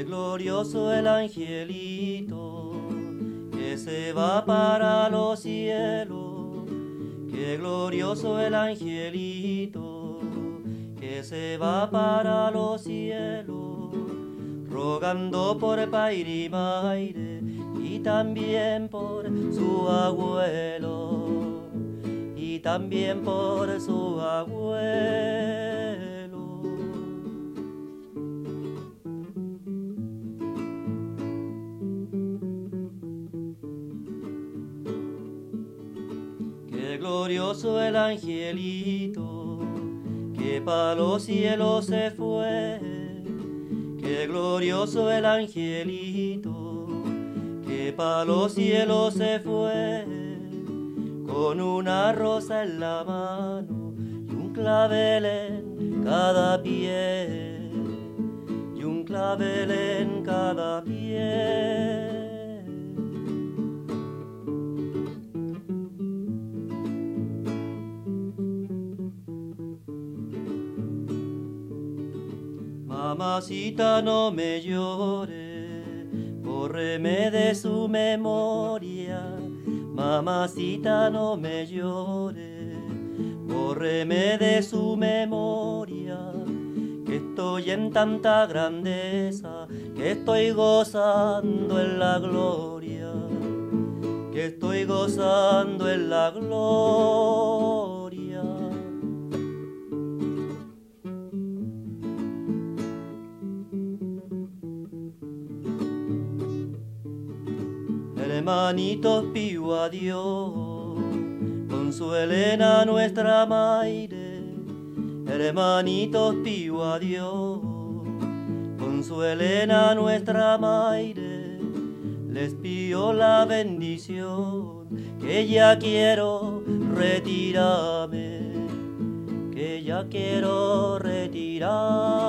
glorioso el angelito que se va para los cielos. Qué glorioso el angelito que se va para los cielos, rogando por Paire y Maire y también por su abuelo, y también por su abuelo. Qué glorioso el angelito que para los cielos se fue. Qué glorioso el angelito que para los cielos se fue, con una rosa en la mano y un clavel en cada pie, y un clavel en cada pie. Mamacita, no me llore, bórreme de su memoria. Mamacita, no me llore, bórreme de su memoria, que estoy en tanta grandeza, que estoy gozando en la gloria, que estoy gozando en la gloria. Hermanitos, pido a Dios, consuelen a nuestra Maire. Hermanitos, pido a Dios, consuelen a nuestra Maire. Les pido la bendición, que ya quiero retirarme, que ya quiero retirarme.